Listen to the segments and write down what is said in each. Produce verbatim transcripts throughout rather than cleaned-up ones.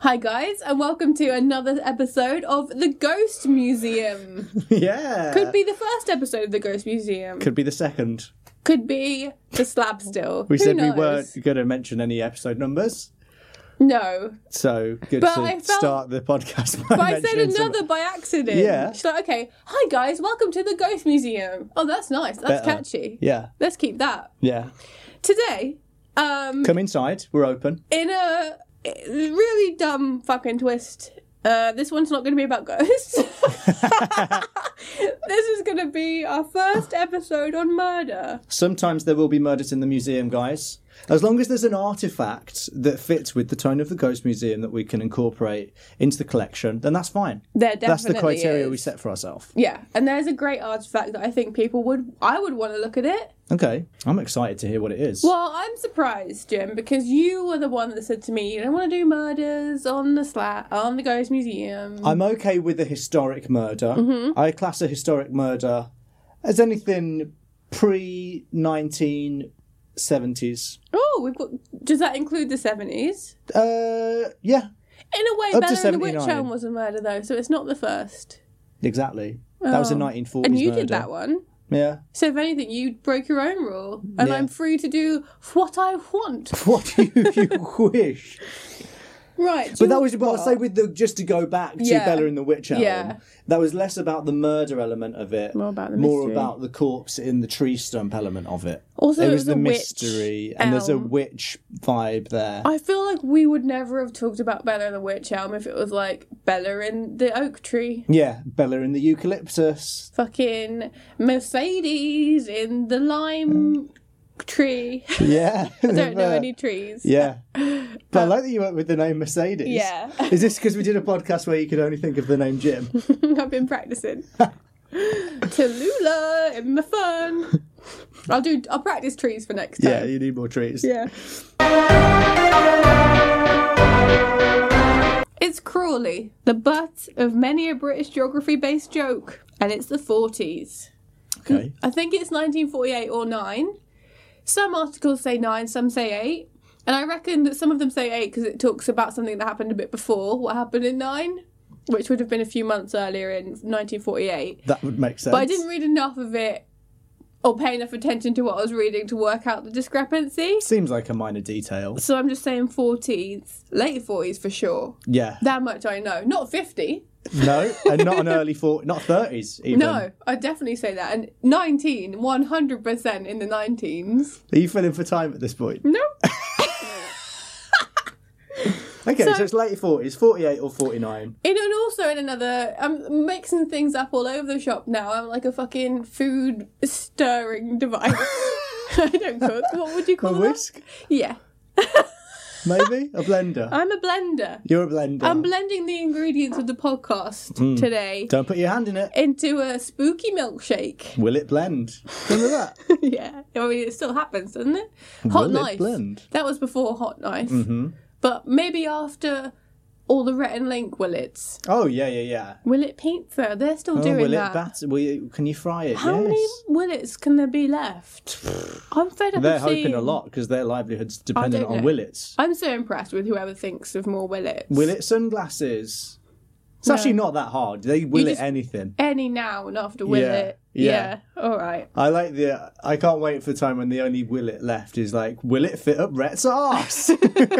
Hi guys, and welcome to another episode of The Ghost Museum. Yeah. Could be the first episode of The Ghost Museum. Could be the second. Could be the slab still. We Who said knows? we weren't going to mention any episode numbers. No. So good But to I felt- start the podcast by But I said mentioning some- another by accident. Yeah. She's like, okay, hi guys, welcome to The Ghost Museum. Oh, that's nice. That's Better. catchy. Yeah. Let's keep that. Yeah. Today, um, Come inside. We're open. in a really dumb fucking twist, uh, this one's not going to be about ghosts. This is going to be our first episode on murder. Sometimes there will be murders in the museum, guys. As long as there's an artefact that fits with the tone of the Ghost Museum that we can incorporate into the collection, then that's fine. There definitely That's the criteria is. we set for ourselves. Yeah, and there's a great artifact that I think people would, I would want to look at it. Okay. I'm excited to hear what it is. Well, I'm surprised, Jim, because you were the one that said to me, you don't want to do murders on the sla- on the Ghost Museum. I'm okay with a historic murder. Mm-hmm. I class a historic murder as anything pre nineteen seventies. Oh, we've got, does that include the seventies? Uh, yeah, In a way, Up to Bella and the Witch seventy-nine. Elm was a murder, though, so it's not the first. exactly. That was a Oh. nineteen forties And you murder. did that one. Yeah. So if anything, you broke your own rule, and Yeah. I'm free to do what I want. What do you, you wish? Right. But that was what I say with the just to go back to Yeah. Bella and the Witch Elm. Yeah. That was less about the murder element of it, More about the more mystery. about the corpse in the tree stump element of it. Also, there it was, was the a witch mystery, and there's a elm. witch vibe there. I feel like we would never have talked about Bella and the Witch Elm if it was like Bella in the oak tree. Yeah, Bella in the eucalyptus. Fucking Mercedes in the lime tree. Yeah. I don't know any trees. Yeah. But I like that you went with the name Mercedes. Yeah. Is this because we did a podcast where you could only think of the name Jim? I've been practicing. Tallulah in the fun. I'll do. I'll practice trees for next time. Yeah, you need more trees. Yeah. It's Crawley, the butt of many a British geography-based joke, and it's the forties. Okay. I think it's nineteen forty-eight or nine. Some articles say nine, some say eight. And I reckon that some of them say eight because it talks about something that happened a bit before what happened in nine, which would have been a few months earlier in nineteen forty-eight. That would make sense. But I didn't read enough of it or pay enough attention to what I was reading to work out the discrepancy. Seems like a minor detail. So I'm just saying forties, late forties for sure. Yeah. That much I know. Not fifty. No, and not an early forties, not thirties even. No, I'd definitely say that. And nineteen, one hundred percent in the nineteens. Are you filling for time at this point? No. Okay, So- so, it's late forties, forty-eight or forty-nine. In and also in another, I'm mixing things up all over the shop now. I'm like a fucking food stirring device. I don't cook. What would you A call that? whisk? Yeah. Maybe? A blender? I'm a blender. You're a blender. I'm blending the ingredients of the podcast today Don't put your hand in it. into a spooky milkshake. Will it blend? Remember that? Yeah. I mean, it still happens, doesn't it? Hot Will it Knife. blend? That was before Hot Knife. Mm-hmm. But maybe after all the Rhett and Link Willets. Oh, yeah, yeah, yeah. Willet Pizza. They're still Oh, doing will that. it batter? Will you, can you fry it? How yes. many Willets can there be left? I'm fed up They're of hoping seeing... a lot because their livelihood's dependent don't on know. Willets. I'm so impressed with whoever thinks of more Willets. Willet sunglasses. It's No. actually not that hard. They will it just- anything. Any now and after Willet. yeah. Yeah. All right. I like the. I can't wait for the time when the only Willet left is like, will it fit up Rhett's arse?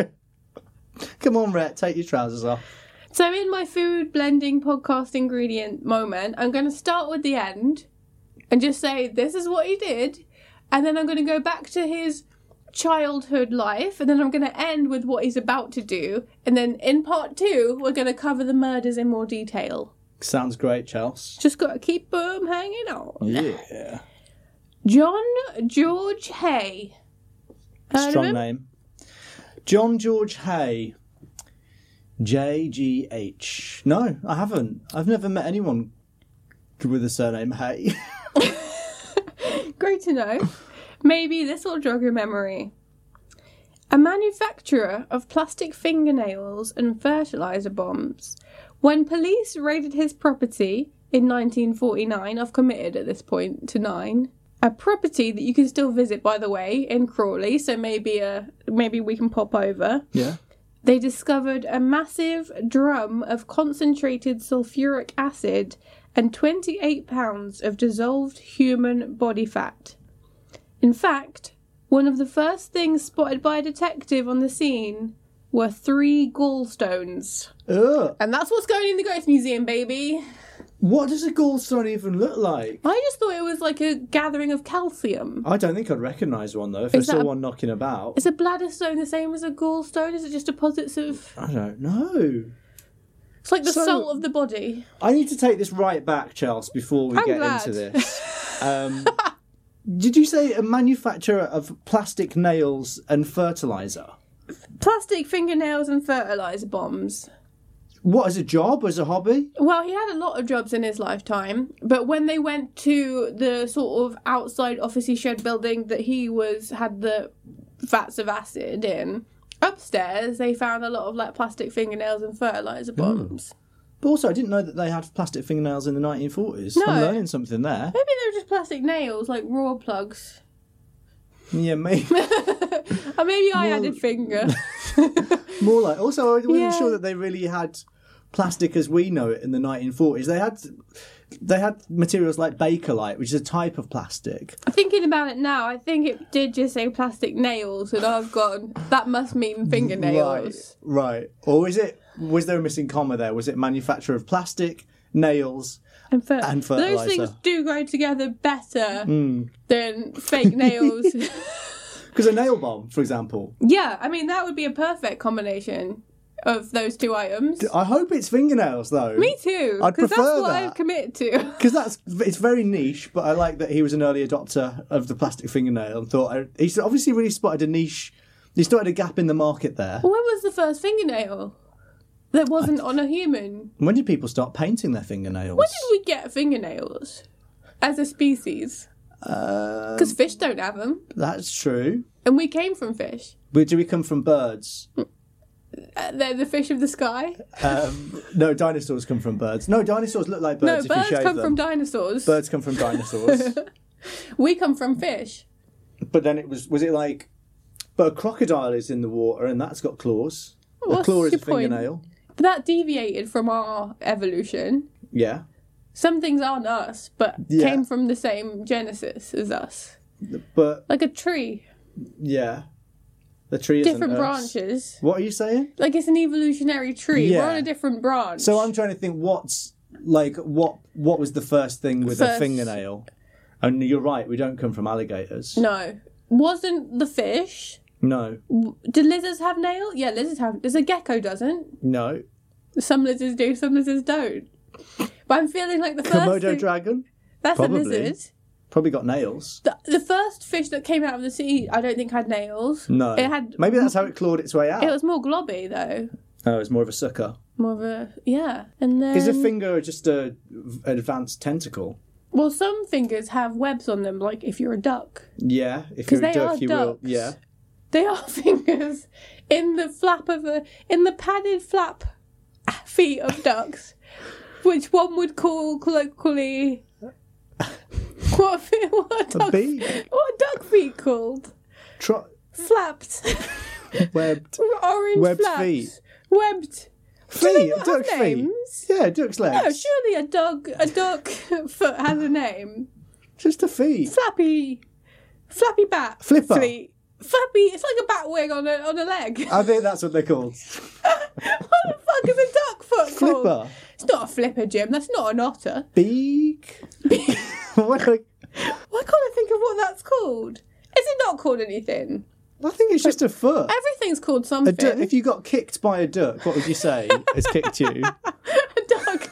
Come on, Rhett, take your trousers off. So in my food blending podcast ingredient moment, I'm going to start with the end and just say this is what he did. And then I'm going to go back to his childhood life. And then I'm going to end with what he's about to do. And then in part two, we're going to cover the murders in more detail. Sounds great, Chelsea. Just got to keep them hanging on. Yeah. John George Hay. Heard of Strong him? name. John George Hay. J G H. No, I haven't. I've never met anyone with the surname Hay. Great to know. Maybe this will jog your memory. A manufacturer of plastic fingernails and fertilizer bombs. When police raided his property in nineteen forty-nine, I've committed at this point to nine. A property that you can still visit, by the way, in Crawley. So maybe uh, maybe we can pop over. Yeah. they discovered a massive drum of concentrated sulfuric acid and twenty-eight pounds of dissolved human body fat. In fact, one of the first things spotted by a detective on the scene were three gallstones. Ugh. And that's what's going in the Ghost Museum, baby. What does a gallstone even look like? I just thought it was like a gathering of calcium. I don't think I'd recognise one, though, if I Is that saw a- one knocking about. Is a bladder stone the same as a gallstone? Is it just deposits of... I don't know. It's like the So- salt of the body. I need to take this right back, Chelsea, before we I'm get glad. into this. Um, did you say a manufacturer of plastic nails and fertiliser? Plastic fingernails and fertiliser bombs. What, as a job, as a hobby? Well, he had a lot of jobs in his lifetime, but when they went to the sort of outside officey shed building that he was had the vats of acid in, upstairs they found a lot of like plastic fingernails and fertiliser bombs. But also, I didn't know that they had plastic fingernails in the nineteen forties. No. I'm learning something there. Maybe they were just plastic nails, like raw plugs. Yeah, maybe. Or maybe I Well- added finger. More like... Also, I wasn't Yeah. sure that they really had plastic as we know it in the nineteen forties. They had... They had materials like Bakelite, which is a type of plastic. Thinking about it now, I think it did just say plastic nails, and I've gone, that must mean fingernails. Right, right. Or is it... Was there a missing comma there? Was it manufacturer of plastic, nails... And, fer- And Those fertiliser. things do go together better Mm. than fake nails. Because a nail bomb, for example. Yeah, I mean, that would be a perfect combination of those two items. I hope it's fingernails, though. Me too, I'd because that's prefer what that. I've committed to. Because that's it's very niche, but I like that he was an early adopter of the plastic fingernail and thought I, he's obviously really spotted a niche. He spotted a gap in the market there. When was the first fingernail that wasn't on a human? When did people start painting their fingernails? When did we get fingernails as a species? Um, Because fish don't have them, that's true. and we came from fish. But do we come from birds? Uh, they're the fish of the sky. Um, no, dinosaurs come from birds. No, dinosaurs look like birds no, if birds you shave come them. from dinosaurs. Birds come from dinosaurs. We come from fish. But then it was was it like, but a crocodile is in the water and that's got claws. A What's claw is a your point? fingernail. But that deviated from our evolution. Yeah. Some things aren't us, but Yeah. came from the same genesis as us. But Like a tree. yeah, the tree isn't Different us. branches. What are you saying? Like it's an evolutionary tree. Yeah. We're on a different branch. So I'm trying to think what's like what what was the first thing with a First- fingernail? And you're right, we don't come from alligators. No. Wasn't the fish... No. Do lizards have nails? Yeah, lizards have... Does a gecko doesn't? No. Some lizards do, some lizards don't. But I'm feeling like the first Komodo thing... dragon? That's Probably. a lizard. Probably got nails. The, the first fish that came out of the sea, I don't think had nails. No. It had... Maybe that's how it clawed its way out. It was more globby, though. Oh, it's more of a sucker. More of a... Yeah. And then... Is a finger just a an advanced tentacle? Well, some fingers have webs on them, like if you're a duck. Yeah. If 'Cause you're a they duck, are you will. ducks. Yeah. They are fingers in the flap of a... In the padded flap feet of ducks, which one would call colloquially... What, fe- what, are A duck, beak. what are duck feet called? Tro- Flapped. webbed. Orange Webbed flaps. feet. Webbed. Feet. not Duck have feet. names? Yeah, duck's legs. No, surely a dog, a duck foot has a name. Just a feet. Flappy, flappy bat. Flipper. Fleet. Flappy. It's like a bat wing on a on a leg. I think that's what they're called. What the fuck is a duck foot called? Flipper. It's not a flipper, Jim. That's not an otter. Beak. What a- Why can't I think of what that's called? Is it not called anything? I think it's just a foot. Everything's called A something. duck, if you got kicked by a duck, what would you say has kicked you? a duck.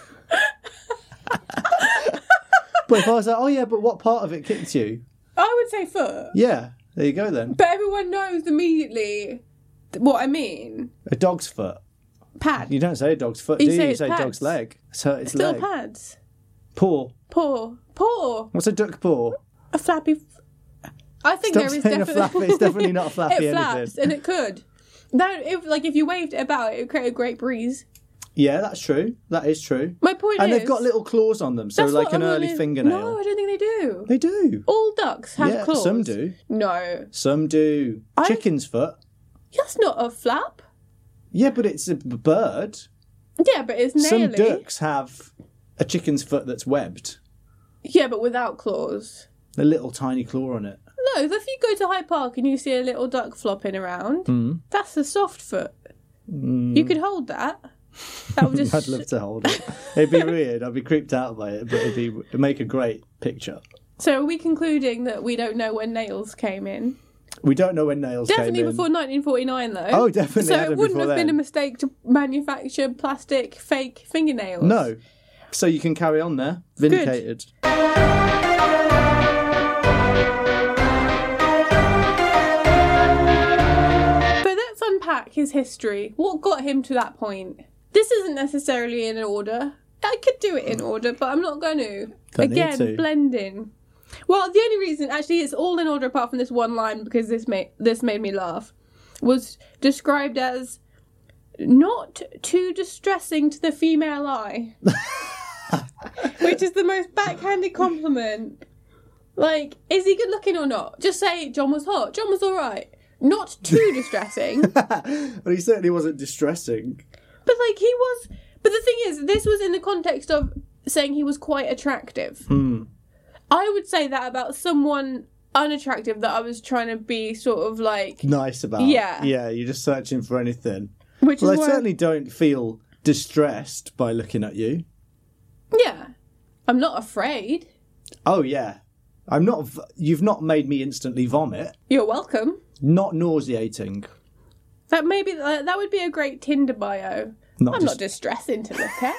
But if I was like, oh yeah, but what part of it kicked you? I would say foot. Yeah, there you go then. But everyone knows immediately what I mean. A dog's foot. Pad. You don't say a dog's foot, You do you? say You it's say pads. dog's leg. So it's Still leg. pads. Paw. Paw. Paw. What's a duck paw? A flappy. F- I think Stop there is saying a definitely. flappy. It's definitely not a flappy It flaps, anything. and it could. No, if like if you waved it about, it would create a great breeze. Yeah, that's true. That is true. My point And is, they've got little claws on them, so that's like what an I'm early gonna- fingernail. No, I don't think they do. They do. All ducks have Yeah, claws. some do. No, Some do. I- Chicken's foot. that's not a flap. Yeah, but it's a b- bird. Yeah, but it's naily. Some ducks have a chicken's foot that's webbed. Yeah, but without claws. A little tiny claw on it. No, if you go to Hyde Park and you see a little duck flopping around, Mm. that's a soft foot. Mm. You could hold that. That would just... I'd love to hold it. It'd be weird. I'd be creeped out by it, but it'd be it'd make a great picture. So are we concluding that we don't know when nails came in? We don't know when nails Definitely came in. before nineteen forty-nine, though. Oh, definitely. So had it them wouldn't before have been a then. mistake to manufacture plastic fake fingernails. No. So you can carry on there. Vindicated. Unpack his history. What got him to that point? This isn't necessarily in order. I could do it in order, but I'm not going to. Don't Again, need to. blending. Well, the only reason, actually, it's all in order apart from this one line because this made this made me laugh. Was described as not too distressing to the female eye, which is the most backhanded compliment. Like, is he good looking or not? Just say John was hot. John was all right. Not too distressing. But he certainly wasn't distressing. But, like, he was... But the thing is, this was in the context of saying he was quite attractive. Mm. I would say that about someone unattractive that I was trying to be sort of, like... Nice about. Yeah. Yeah, you're just searching for anything. Which Well, is I why... certainly don't feel distressed by looking at you. Yeah. I'm not afraid. Oh, yeah. I'm not... V- you've not made me instantly vomit. You're welcome. Not nauseating. That maybe uh, that would be a great Tinder bio. Not I'm just- not distressing to look at.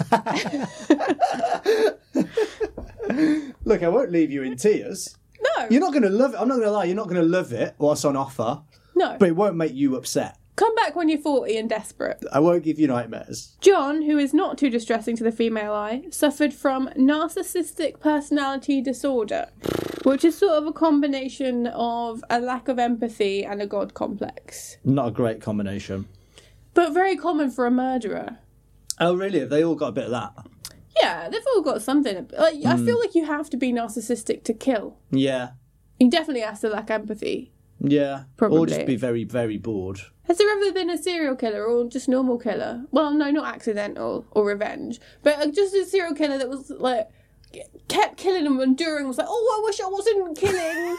Look, I won't leave you in tears. No. You're not going to love it. I'm not going to lie. You're not going to love it, what's on offer. No. But it won't make you upset. Come back when you're forty and desperate. I won't give you nightmares. John, who is not too distressing to the female eye, suffered from narcissistic personality disorder, which is sort of a combination of a lack of empathy and a god complex. Not a great combination. But very common for a murderer. Oh, really? Have they all got a bit of that? Yeah, they've all got something. Like, Mm. I feel like you have to be narcissistic to kill. Yeah. You definitely have to lack empathy. Yeah. Or Probably. just be very, very bored. Has there ever been a serial killer or just normal killer? Well, no, not accidental or revenge, but uh, just a serial killer that was like kept killing them and during was like, oh, I wish I wasn't killing.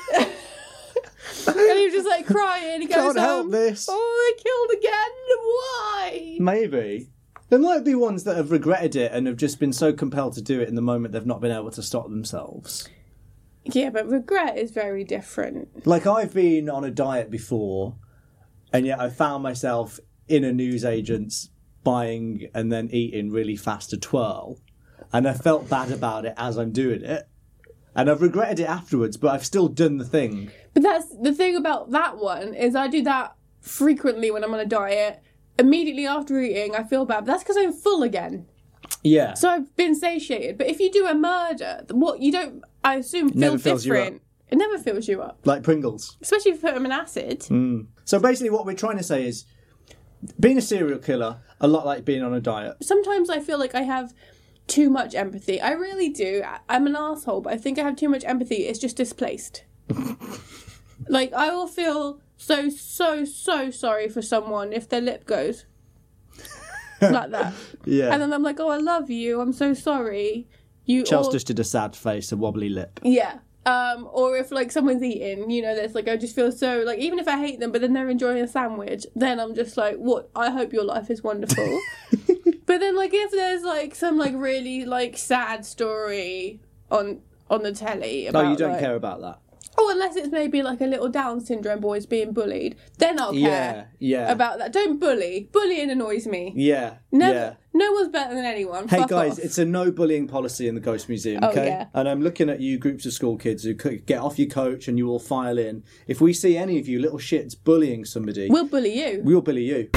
And he was just like crying. He goes, Can't help um, this. Oh, I killed again. Why? Maybe. There might be ones that have regretted it and have just been so compelled to do it in the moment they've not been able to stop themselves. Yeah, but regret is very different. Like, I've been on a diet before, and yet I found myself in a newsagent's buying and then eating really fast a twirl. And I felt bad about it as I'm doing it. And I've regretted it afterwards, but I've still done the thing. But that's the thing about that one is I do that frequently when I'm on a diet. Immediately after eating, I feel bad. But that's because I'm full again. Yeah. So I've been satiated. But if you do a murder, what you don't, I assume, feel Never fills you different. It never fills you up. Like Pringles. Especially if you put them in acid. Mm. So basically what we're trying to say is, being a serial killer, a lot like being on a diet. Sometimes I feel like I have too much empathy. I really do. I- I'm an asshole, but I think I have too much empathy. It's just displaced. Like, I will feel so, so, so sorry for someone if their lip goes like that. Yeah. And then I'm like, oh, I love you. I'm so sorry. You Charles all... just did a sad face, a wobbly lip. Yeah. Um, or if, like, someone's eating, you know, there's, like, I just feel so, like, even if I hate them, but then they're enjoying a sandwich, then I'm just like, what? I hope your life is wonderful. But then, like, if there's, like, some, like, really, like, sad story on on the telly about, No, you don't like, care about that. oh, unless it's maybe, like, a little Down syndrome boy's being bullied, then I'll care Yeah, yeah. about that. Don't bully. Bullying annoys me. Yeah, Never. yeah. No one's better than anyone. Hey Fuck guys, off. it's a no bullying policy in the Ghost Museum, Oh, okay? yeah. And I'm looking at you groups of school kids who could get off your coach and you all file in. If we see any of you little shits bullying somebody, We'll bully you. we'll bully you.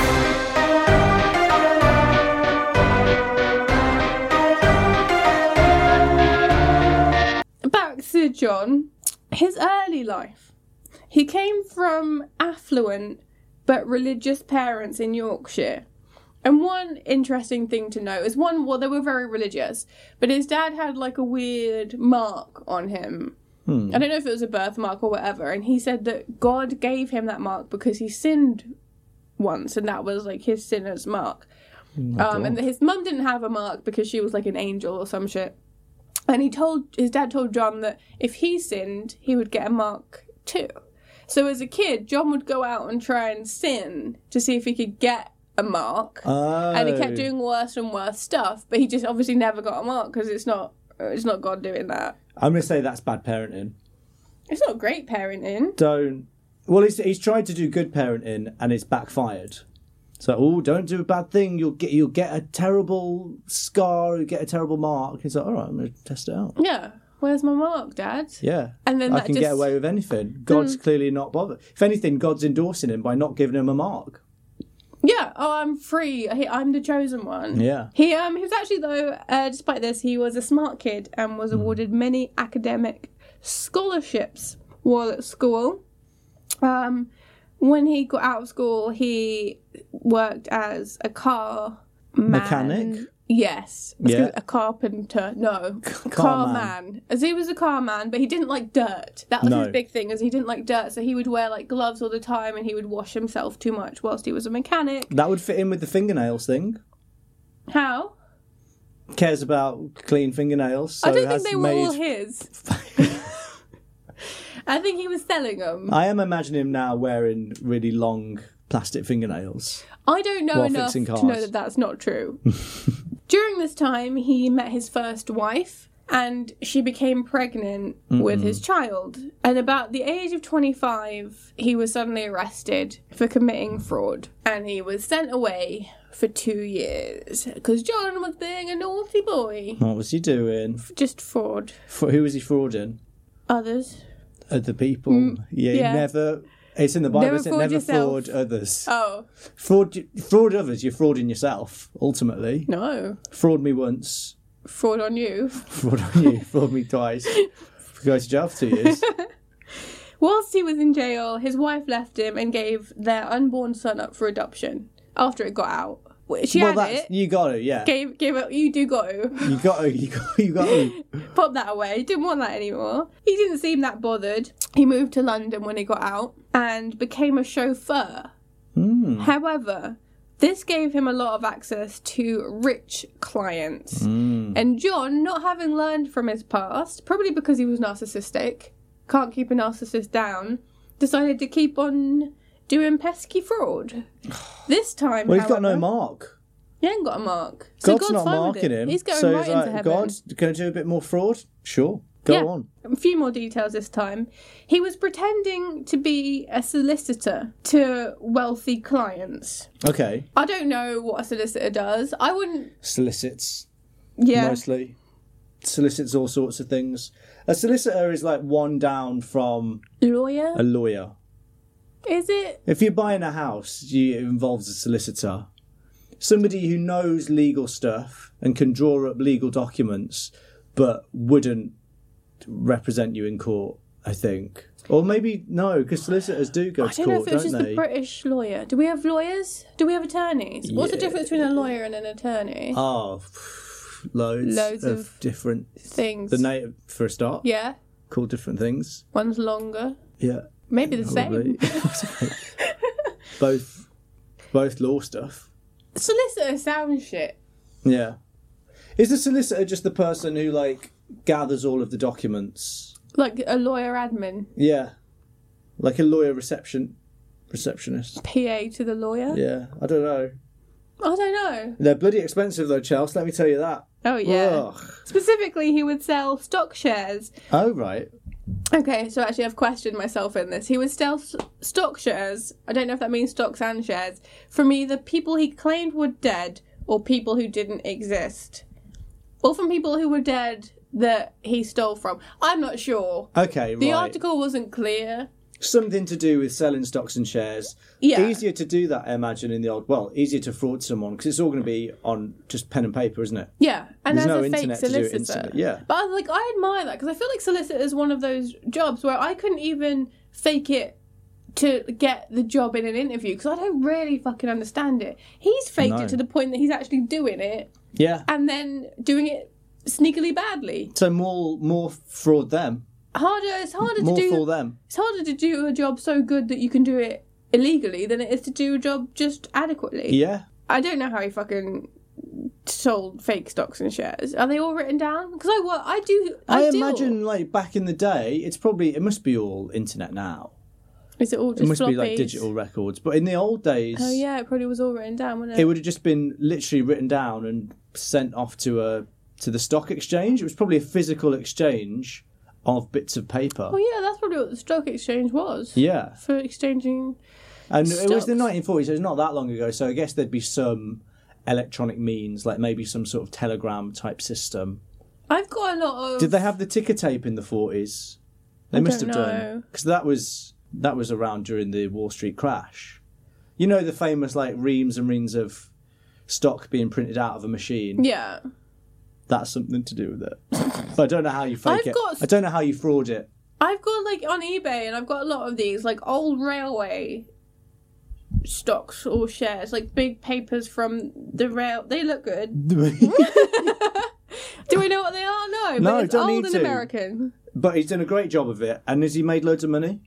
Back to John. His early life. He came from affluent but religious parents in Yorkshire. And one interesting thing to note is one, well, they were very religious, but his dad had like a weird mark on him. Hmm. I don't know if it was a birthmark or whatever. And he said that God gave him that mark because he sinned once, and that was like his sinner's mark. Oh, um, and his mum didn't have a mark because she was like an angel or some shit. And he told his dad told John that if he sinned, he would get a mark too. So as a kid, John would go out and try and sin to see if he could get a mark, Oh. and he kept doing worse and worse stuff. But he just obviously never got a mark because it's not it's not God doing that. I'm going to say that's bad parenting. It's not great parenting. Don't. Well, he's he's tried to do good parenting and it's backfired. So, oh, don't do a bad thing. You'll get you'll get a terrible scar. You get a terrible mark. He's like, all right, I'm going to test it out. Yeah. Where's my mark, Dad? Yeah. And then I that can just... get away with anything. God's mm. clearly not bothered. If anything, God's endorsing him by not giving him a mark. Yeah. Oh, I'm free. He, I'm the chosen one. Yeah. He um he was actually though, uh, despite this, he was a smart kid and was awarded mm. many academic scholarships while at school. Um, when he got out of school, he worked as a car man. Mechanic. Yes. Yeah. A carpenter. No. Car, car man. man. As he was a car man, but he didn't like dirt. That was No. his big thing, as he didn't like dirt. So he would wear like gloves all the time and he would wash himself too much whilst he was a mechanic. That would fit in with the fingernails thing. How? Cares about clean fingernails. So I don't has think they were made... all his. I think he was selling them. I am imagining him now wearing really long plastic fingernails. I don't know while enough fixing to cars. know that that's not true. During this time, he met his first wife, and she became pregnant Mm-mm. with his child. And about the age of twenty-five, he was suddenly arrested for committing fraud, and he was sent away for two years because John was being a naughty boy. What was he doing? Just fraud. For, who was he frauding? Others. Other people. Mm, yeah, yeah. He never. It's in the Bible. Never Isn't it? fraud Never yourself. fraud others. Oh. Fraud, fraud others. You're frauding yourself. Ultimately. No. Fraud me once. Fraud on you. Fraud on you. Fraud me twice. Go to jail for two years. Whilst he was in jail, his wife left him and gave their unborn son up for adoption after it got out. She well, had that's, it. you got to, yeah. Gave, gave it. You do got to. You got to. You got. You got to. Pop that away. Didn't want that anymore. He didn't seem that bothered. He moved to London when he got out and became a chauffeur. Mm. However, this gave him a lot of access to rich clients. Mm. And John, not having learned from his past, probably because he was narcissistic, can't keep a narcissist down, decided to keep on doing pesky fraud. This time, Well, he's however, got no mark. He ain't got a mark. So God's, not fine with marking him. He's going so right he's into like, heaven. God, going to do a bit more fraud? Sure. Go Yeah. on. A few more details this time. He was pretending to be a solicitor to wealthy clients. Okay. I don't know what a solicitor does. I wouldn't... Solicits. Yeah. Mostly. Solicits all sorts of things. A solicitor is like one down from Lawyer? a lawyer. Is it? If you're buying a house, you, it involves a solicitor. Somebody who knows legal stuff and can draw up legal documents, but wouldn't represent you in court, I think. Or maybe, no, because solicitors do go I to don't know court, if it was don't just they? the British lawyer. Do we have lawyers? Do we have attorneys? What's the Yeah. difference between a lawyer and an attorney? Oh, loads, Loads of, of different Things. The name, for a start, Yeah. called different things. One's longer. Yeah. Maybe the Probably. same. both, both law stuff. Solicitor sounds shit. Yeah. Is the solicitor just the person who, like, gathers all of the documents? Like a lawyer admin. Yeah. Like a lawyer reception receptionist. P A to the lawyer? Yeah. I don't know. I don't know. They're bloody expensive though, Chelsea, let me tell you that. Oh, yeah. Ugh. Specifically, he would sell stock shares. Oh, right. Okay, so actually I've questioned myself in this. He would sell s- stock shares, I don't know if that means stocks and shares, from either people he claimed were dead or people who didn't exist. Or from people who were dead that he stole from. I'm not sure. Okay, right. The article wasn't clear. Something to do with selling stocks and shares. Yeah. Easier to do that, I imagine, in the old... Well, easier to fraud someone, because it's all going to be on just pen and paper, isn't it? Yeah, and There's as no a fake internet to do it solicitor. instantly, yeah. But I, like, I admire that because I feel like solicitor is one of those jobs where I couldn't even fake it to get the job in an interview because I don't really fucking understand it. He's faked No. it to the point that he's actually doing it Yeah. and then doing it sneakily badly. So more more fraud them. Harder. It's harder More to do. for them. It's harder to do a job so good that you can do it illegally than it is to do a job just adequately. Yeah. I don't know how he fucking sold fake stocks and shares. Are they all written down? Because I work, I do. I, I do. imagine, like, back in the day, it's probably, it must be all internet now. Is it all just It must floppies? be like digital records. But in the old days, Oh yeah, it probably was all written down, wasn't it? it would have just been literally written down and sent off to a to the stock exchange. It was probably a physical exchange of bits of paper. Oh yeah, that's probably what the stock exchange was. Yeah. For exchanging. And it was the Stocks. nineteen forties, so it's not that long ago. So I guess there'd be some electronic means, like maybe some sort of telegram type system. I've got a lot of. Did they have the ticker tape in the forties? They I must don't have done. know. Because that was that was around during the Wall Street crash. You know the famous like reams and reams of stock being printed out of a machine. Yeah. That's something to do with it. But I don't know how you fake I've it. got- I don't know how you fraud it. I've got like on eBay, and I've got a lot of these like old railway stocks or shares, like big papers from the rail. They look good. Do we know what they are? No, but No, it's don't old need and to. American. But he's done a great job of it. And has he made loads of money?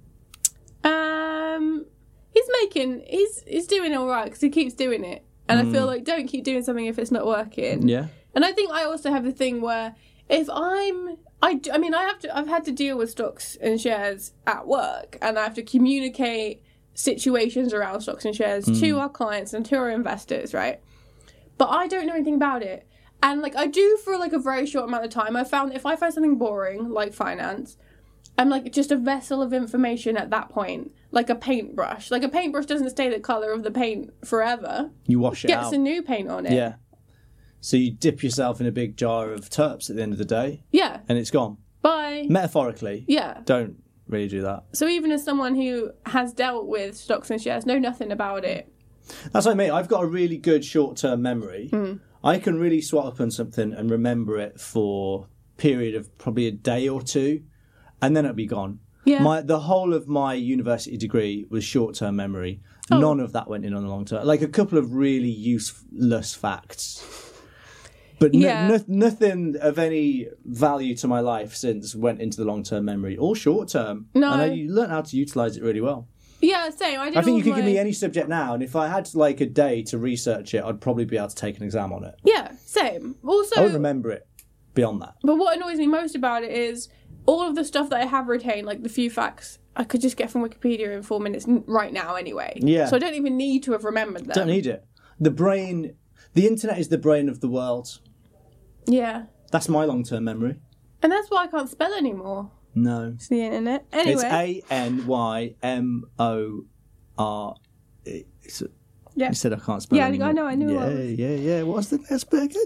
Um, he's making he's he's doing all right because he keeps doing it, and I feel like don't keep doing something if it's not working. Yeah. And I think I also have the thing where if I'm, I, d- I mean, I have to, I've had to deal with stocks and shares at work, and I have to communicate situations around stocks and shares to our clients and to our investors, right? But I don't know anything about it. And like I do for like a very short amount of time. I found that if I find something boring, like finance, I'm like just a vessel of information at that point, like a paintbrush. Like a paintbrush doesn't stay the colour of the paint forever. You wash it Gets out. a new paint on it. Yeah. So you dip yourself in a big jar of turps at the end of the day, Yeah. and it's gone. Bye. Metaphorically. Yeah. Don't really do that. So even as someone who has dealt with stocks and shares, know nothing about it. That's like me. I've got a really good short-term memory. Hmm. I can really swat up on something and remember it for a period of probably a day or two, and then it'll be gone. Yeah. My the whole of my university degree was short-term memory. Oh. None of that went in on the long term. Like a couple of really useless facts. But no, Yeah. no, nothing of any value to my life since went into the long-term memory or short-term. No. And I learned how to utilise it really well. Yeah, same. I, did I think all you could my... give me any subject now, and if I had like a day to research it, I'd probably be able to take an exam on it. Yeah, same. Also, I would remember it beyond that. but what annoys me most about it is all of the stuff that I have retained, like the few facts, I could just get from Wikipedia in four minutes n- right now anyway. Yeah. So I don't even need to have remembered them. Don't need it. The brain, the internet is the brain of the world. Yeah. That's my long-term memory. And that's why I can't spell anymore. No. It's the internet. Anyway. It's A N Y M O R. It's- yeah. You said I can't spell Yeah, I anymore. know, I knew Yeah, I was- yeah, yeah. What's the next bit again?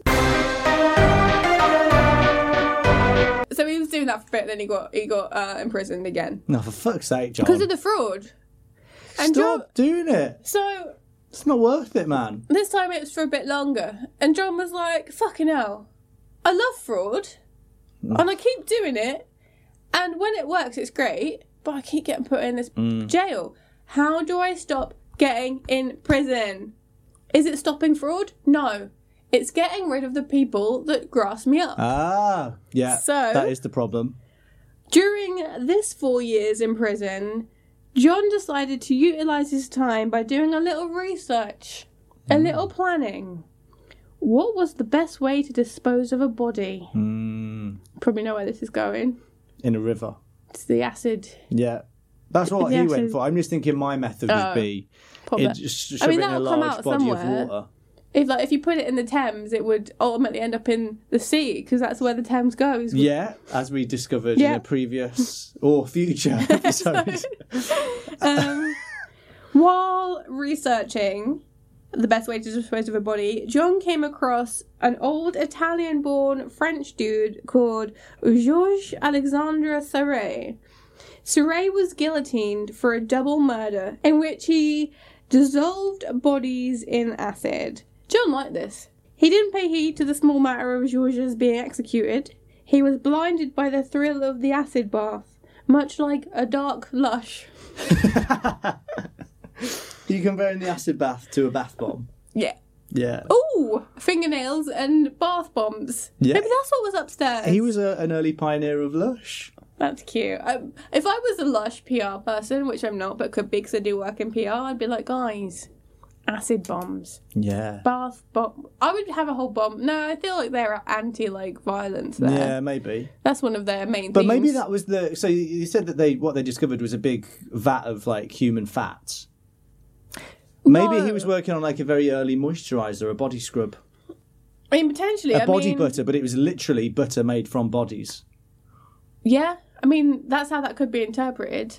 So he was doing that for a bit, then he got he got uh, imprisoned again No, for fuck's sake, John. because of the fraud. And John, Stop doing it. so It's not worth it, man. this time it was for a bit longer, and John was like, "Fucking hell, I love fraud, and I keep doing it, and when it works, it's great, but I keep getting put in this jail. How do I stop getting in prison? Is it stopping fraud? No, it's getting rid of the people that grass me up." Ah, yeah. So- that is the problem. During this four years in prison, John decided to utilise his time by doing a little research, a little planning. What was the best way to dispose of a body? Mm, Probably know where this is going. in a river. It's the acid. Yeah. That's what he Yes, went it's- for. I'm just thinking my method would Oh, be Pop it, it. just I shove mean, it in a that'll come large out body of somewhere. water. If like if you put it in the Thames, it would ultimately end up in the sea because that's where the Thames goes. Yeah, as we discovered Yeah. in a previous or future episode. Um, while researching the best way to dispose of a body, John came across an old Italian-born French dude called Georges Alexandre Sarret. Sarret was guillotined for a double murder in which he dissolved bodies in acid. John liked this. He didn't pay heed to the small matter of Georges being executed. He was blinded by the thrill of the acid bath, much like a dark lush. You comparing the acid bath to a bath bomb? Yeah. Yeah. Ooh, fingernails and bath bombs. Yeah. Maybe that's what was upstairs. He was a, an early pioneer of Lush. That's cute. Um, if I was a Lush P R person, which I'm not, but could be because I do work in P R, I'd be like, guys, acid bombs, Yeah. bath bomb. I would have a whole bomb. No, I feel like they're anti like violence there. Yeah, maybe. That's one of their main. But themes. maybe that was the. So you said that they what they discovered was a big vat of like human fats. Maybe No. he was working on like a very early moisturiser, a body scrub, I mean, potentially. a I body mean, butter, but it was literally butter made from bodies. Yeah, I mean that's how that could be interpreted.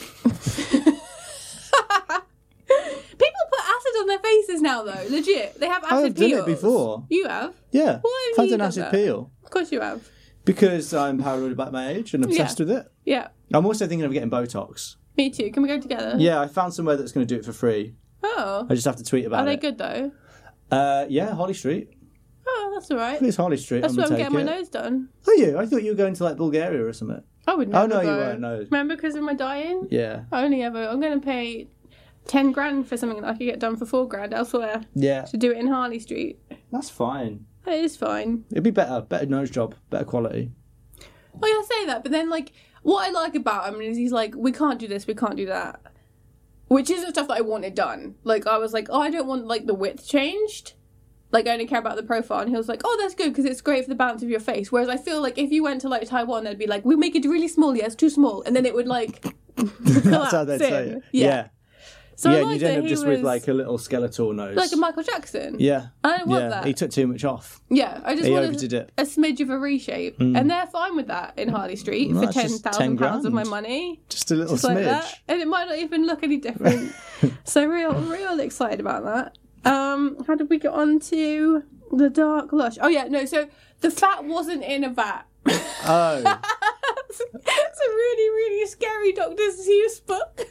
People put acid on their faces now, though. Legit, they have acid I've done peels. it before. You have? Yeah, Why have I've you done done acid that? peel Of course you have. because I'm paranoid about my age and obsessed Yeah. with it. Yeah, I'm also thinking of getting Botox. me too. Can we go together? Yeah, I found somewhere that's going to do it for free. Oh, I just have to tweet about are they it. good though? Uh, yeah, Holly Street. Oh, that's all right. It's Holly Street. That's I'm why gonna I'm getting take my it. nose done. Are you? I thought you were going to like Bulgaria or something. I would Oh never no, go. you weren't. No. Remember, because of my dying, Yeah. I only ever. I'm going to pay ten grand for something that I could get done for four grand elsewhere. Yeah. To do it in Harley Street. That's fine. It is fine. It'd be better, better nose job, better quality. Oh, yeah, I say that, but then, like, what I like about him is he's like, we can't do this, we can't do that. Which isn't stuff that I wanted done. Like, I was like, oh, I don't want, like, the width changed. Like, I only care about the profile. And he was like, oh, that's good, because it's great for the balance of your face. Whereas I feel like if you went to, like, Taiwan, they'd be like, we make it really small, yeah, it's too small. And then it would, like, That's how they'd collapse say in. it. Yeah. Yeah. So yeah, I and like you'd end that up he just was with like a little skeletal nose. like a Michael Jackson. Yeah. I don't want yeah. that. He took too much off. Yeah, I just He wanted overdid it. a smidge of a reshape. And they're fine with that in Harley Street Well, for that's ten just thousand pounds of my grand. money. Just a little Just like smidge. that. And it might not even look any different. So real, real excited about that. Um, how did we get on to the Dark Lush? Oh yeah, no, so the fat wasn't in a vat. Oh. It's a really, really scary Doctor Seuss book.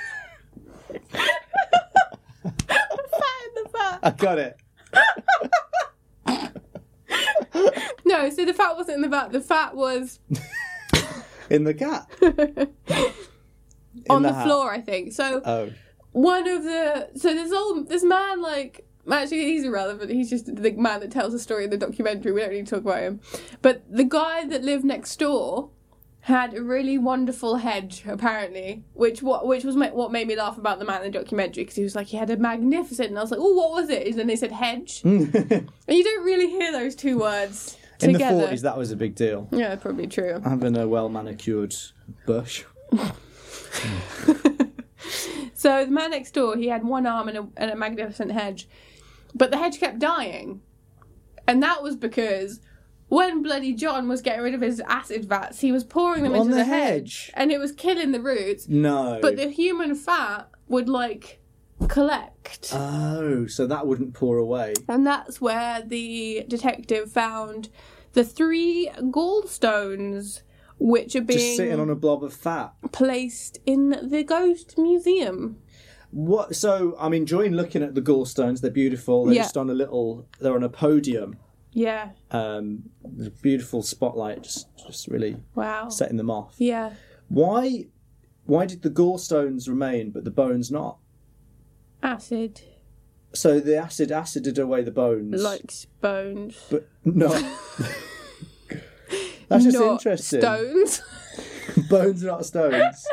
Fat in the vat. I got it. No, so the fat wasn't in the vat. The fat was In the cat. on the the, hat. floor, I think. So Oh. one of the so this old this man like actually he's irrelevant. He's just the man that tells the story in the documentary. We don't need to talk about him. But the guy that lived next door had a really wonderful hedge, apparently, which what which was ma- what made me laugh about the man in the documentary, because he was like, he had a magnificent, and I was like, oh, what was it? And then they said hedge, and you don't really hear those two words In the together. forties, that was a big deal. Yeah, probably true. Having a well manicured bush. So the man next door, he had one arm and a, and a magnificent hedge, but the hedge kept dying, and that was because when Bloody John was getting rid of his acid vats, he was pouring them On into the the, hedge, hedge? and it was killing the roots. No. But the human fat would like collect, Oh, so that wouldn't pour away. and that's where the detective found the three gallstones, which are being Just sitting on a blob of fat. placed in the Ghost Museum. What? So I'm enjoying looking at the gallstones. They're beautiful. They're Yeah. just on a little. They're on a podium. Yeah. Um, there's a beautiful spotlight, just just really Wow. setting them off. Yeah. Why? Why did the gallstones remain but the bones not? Acid So the acid acided away the bones. likes bones. But no. That's just Not interesting. Stones. Bones, not stones.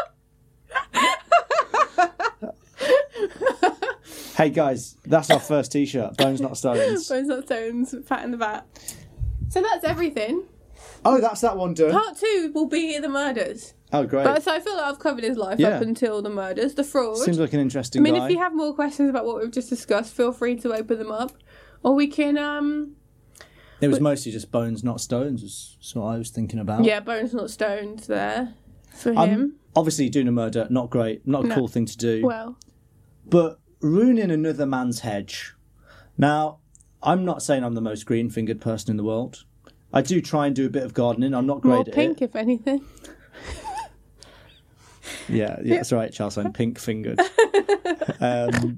Hey guys, that's our first T-shirt. Bones, not stones. Bones, not stones. Fat in the vat. So that's everything. Oh, that's that one done. Part two will be the murders. Oh, great. But so I feel like I've covered his life Yeah. up until the murders, the fraud. Seems like an interesting I mean, guy. if you have more questions about what we've just discussed, feel free to open them up, or we can. um It was mostly just bones, not stones. Was that's what I was thinking about. Yeah, bones, not stones. There for Um, him. Obviously, doing a murder, not great, not a No. cool thing to do. Well, But ruining another man's hedge. Now, I'm not saying I'm the most green-fingered person in the world. I do try and do a bit of gardening. I'm not great more at pink, it. if anything. Yeah, yeah, that's right, Charles. I'm pink-fingered. um,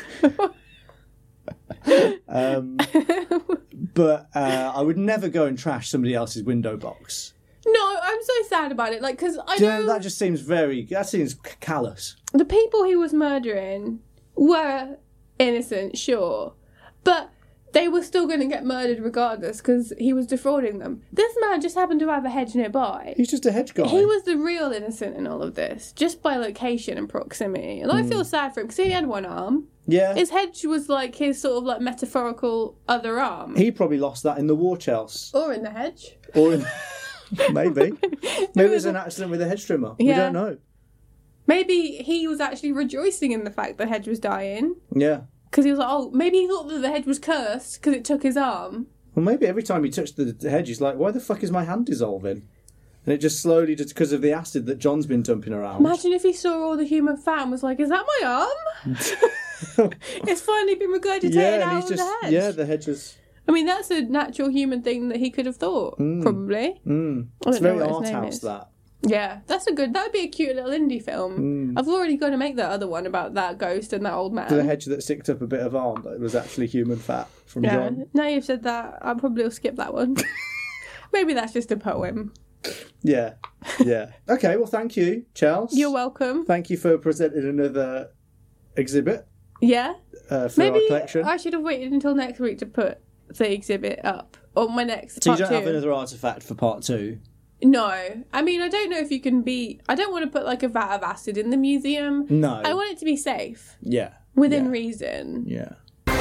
um, but uh, I would never go and trash somebody else's window box. No, I'm so sad about it. Like, because I Do you know know, that just seems very. That seems c- callous. the people he was murdering were innocent, sure, but they were still going to get murdered regardless because he was defrauding them. This man just happened to have a hedge nearby. He's just a hedge guy. He was the real innocent in all of this, just by location and proximity. And I feel sad for him because he had one arm. Yeah. His hedge was like his sort of like metaphorical other arm. He probably lost that in the war, Chelsea. Or in the hedge. Or in... Maybe. Maybe it was an accident with a hedge trimmer. Yeah. We don't know. Maybe he was actually rejoicing in the fact the hedge was dying. Yeah. Because he was like, oh, maybe he thought that the hedge was cursed because it took his arm. Well, maybe every time he touched the, the hedge, he's like, why the fuck is my hand dissolving? And it just slowly, just because of the acid that John's been dumping around. Imagine if he saw all the human fat and was like, is that my arm? It's finally been regurgitated yeah, and out he's of just, the hedge. Yeah, the hedge was... I mean, that's a natural human thing that he could have thought, Mm. probably. Mm. I It's don't know very what his art name house, is. that. Yeah, that's a good... That would be a cute little indie film. Mm. I've already got to make that other one about that ghost and that old man. The hedge that sticked up a bit of arm that was actually human fat from Yeah, John. now you've said that, I probably will skip that one. Maybe that's just a poem. Yeah, yeah. Okay, well, thank you, Chels. You're welcome. Thank you for presenting another exhibit Yeah. uh, for Maybe our collection. I should have waited until next week to put the exhibit up. Or my next So you part don't have two. another artefact for part two? No. I mean, I don't know if you can be... I don't want to put like a vat of acid in the museum. No. I want it to be safe. Yeah. Within yeah. reason. Yeah.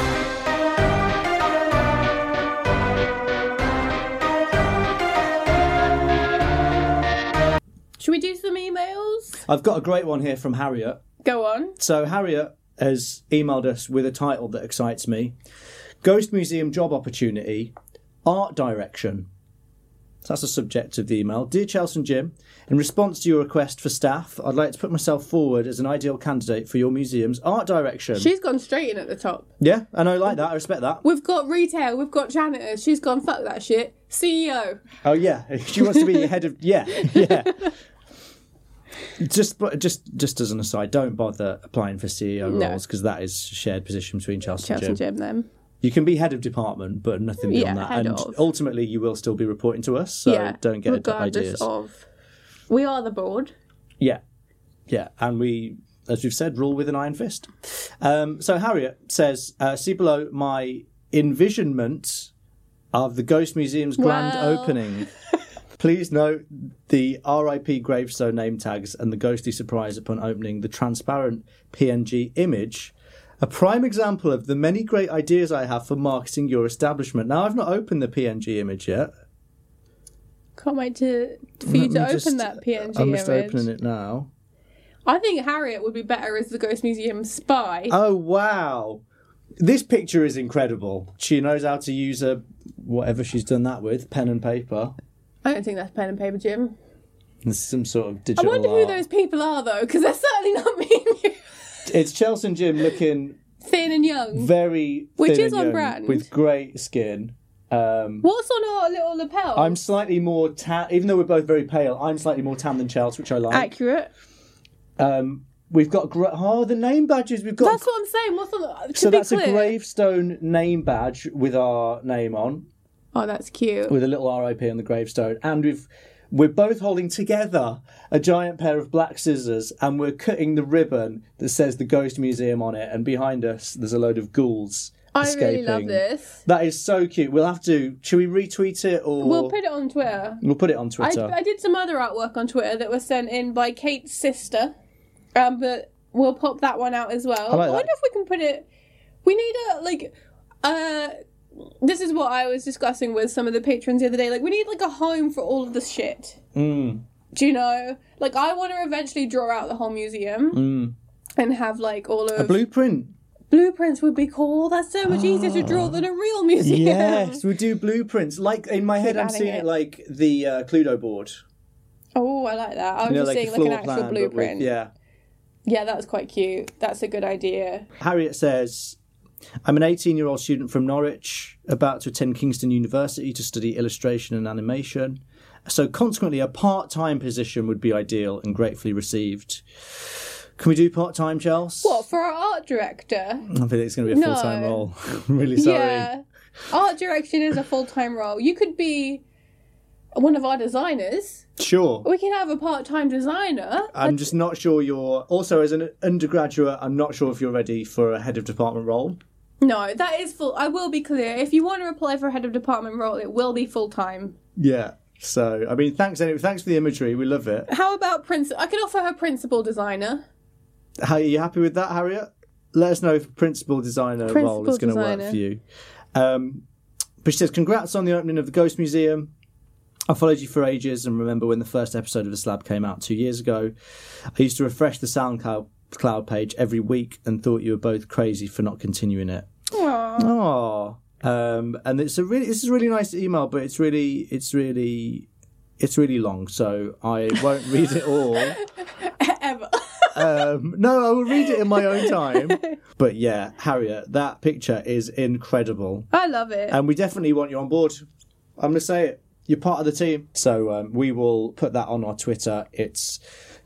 Should we do some emails? I've got a great one here from Harriet. Go on. So Harriet has emailed us with a title that excites me. Ghost Museum job opportunity, art direction. So that's the subject of the email. Dear Chelsea and Jim, in response to your request for staff, I'd like to put myself forward as an ideal candidate for your museum's art direction. She's gone straight in at the top. Yeah, I know, like that. I respect that. We've got retail, we've got janitors. She's gone, fuck that shit. C E O. Oh, yeah. She wants to be head of... Yeah, yeah. Just, just, just as an aside, don't bother applying for C E O No. roles because that is a shared position between Chelsea, Chelsea and Jim. and Jim, then. You can be head of department, but nothing beyond Yeah, that. head And of. ultimately, you will still be reporting to us, so yeah, don't get regardless ideas. of... We are the board. Yeah, yeah, and we, as we've said, rule with an iron fist. Um, so Harriet says, uh, see below my envisionment of the Ghost Museum's grand Well. opening. Please note the R I P gravestone name tags and the ghostly surprise upon opening the transparent P N G image. A prime example of the many great ideas I have for marketing your establishment. Now, I've not opened the P N G image yet. Can't wait to for you Let to me open just- that P N G I'm image. just opening it now. I think Harriet would be better as the Ghost Museum spy. Oh, wow. This picture is incredible. She knows how to use a whatever she's done that with, pen and paper. I don't think that's pen and paper, Jim. There's some sort of I digital wonder who art. those people are, though, because they're certainly not me and you. It's Chelsea and Jim looking Thin and young. very Which thin is and on young, brand. with great skin. Um, What's on our little lapel? I'm slightly more tan, even though we're both very pale. I'm slightly more tan than Chelsea, which I like. Accurate. Um, we've got gra- oh the name badges. We've got That's what I'm saying. What's on the... To so be that's clear. a gravestone name badge with our name on, Oh, that's cute. with a little R I P on the gravestone, and we've we're both holding together a giant pair of black scissors, and we're cutting the ribbon that says the Ghost Museum on it, and behind us there's a load of ghouls I escaping. really love this. That is so cute. We'll have to. Should we retweet it or We'll put it on Twitter. we'll put it on I, Twitter? I did some other artwork on Twitter that was sent in by Kate's sister, um, but we'll pop that one out as well. I like that. wonder if we can put it. We need a like. Uh, this is what I was discussing with some of the patrons the other day. Like, we need like a home for all of this shit. Mm, Do you know? Like, I want to eventually draw out the whole museum mm. and have like all of A blueprint. blueprints would be cool. That's so much easier to draw than a real museum. Yes, we do blueprints. Like in my head, I'm adding seeing it it. like the uh, Cluedo board. Oh, I like that. I was You know, just like seeing a like an floor actual plan, but with- blueprint. yeah. Yeah, that's quite cute. That's a good idea. Harriet says, I'm an eighteen-year-old student from Norwich, about to attend Kingston University to study illustration and animation. So consequently, a part-time position would be ideal and gratefully received. Can we do part-time, Chels? What, for our art director? I think it's going to be a No. full-time role. I'm really sorry. Yeah. Art direction is a full-time role. You could be one of our designers. Sure. We can have a part-time designer. I'm just not sure you're... Also, as an undergraduate, I'm not sure if you're ready for a head of department role. No, that is full. I will be clear. If you want to apply for a head of department role, it will be full time. Yeah. So, I mean, thanks anyway. Thanks for the imagery. We love it. How about principal? I can offer her principal designer. How, are you happy with that, Harriet? Let us know if principal designer Principal role is going to work designer. for you. Um, but she says, congrats on the opening of the Ghost Museum. I followed you for ages and remember when the first episode of The Slab came out two years ago. I used to refresh the SoundCloud cloud page every week and thought you were both crazy for not continuing it. Aww. Oh, um, and it's a really, this is a really nice email, but it's really, it's really, it's really long, so I won't read it all. Ever. Um, no, I will read it in my own time. But yeah, Harriet, that picture is incredible, I love it. and we definitely want you on board. I'm going to say it. You're part of the team. So um, we will put that on our Twitter. It's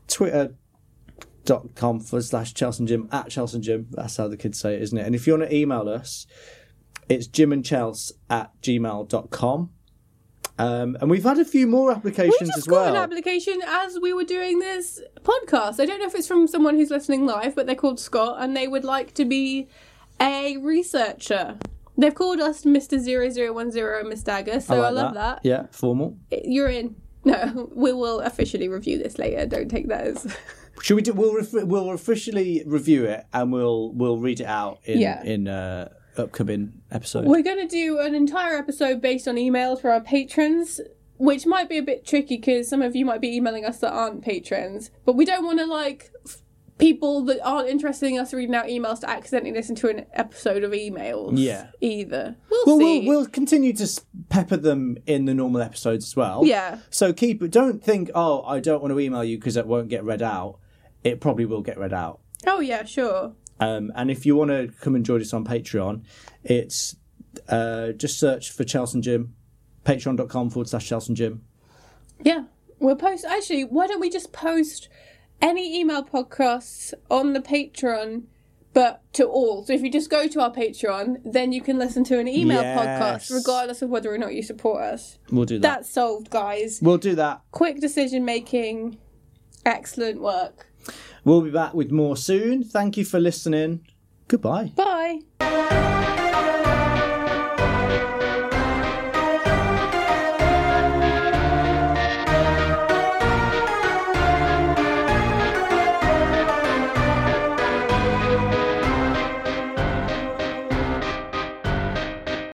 twitter.com forward slash Chelsea Jim, at Chelsea Jim. That's how the kids say it, isn't it? And if you want to email us, it's jimandchels at gmail dot com. Um, and we've had a few more applications we just as got well. an application as we were doing this podcast. I don't know if it's from someone who's listening live, but they're called Scott, and they would like to be a researcher. They've called us Mister zero zero one zero Miss Dagger, so I, like love that. Yeah, formal. You're in. No, we will officially review this later. Don't take that as... Should we do? We'll ref- we'll officially review it and we'll we'll read it out in Yeah. in uh, upcoming episode. We're going to do an entire episode based on emails for our patrons, which might be a bit tricky because some of you might be emailing us that aren't patrons, but we don't want to like f- people that aren't interested in us reading out emails to accidentally listen to an episode of emails. Yeah. Either. We'll, Well, see. we'll, we'll continue to s- pepper them in the normal episodes as well. Yeah. So keep. Don't think, oh, I don't want to email you because it won't get read out. It probably will get read out. Oh yeah, sure. Um, and if you want to come and join us on Patreon, it's uh, just search for Chelsea Jim, patreon.com forward slash Chelsea Jim. Yeah. We'll post... Actually, why don't we just post any email podcasts on the Patreon, but to all. So if you just go to our Patreon, then you can listen to an email Yes. podcast, regardless of whether or not you support us. We'll do that. That's solved, guys. We'll do that. Quick decision making. Excellent work. We'll be back with more soon. Thank you for listening. Goodbye. Bye.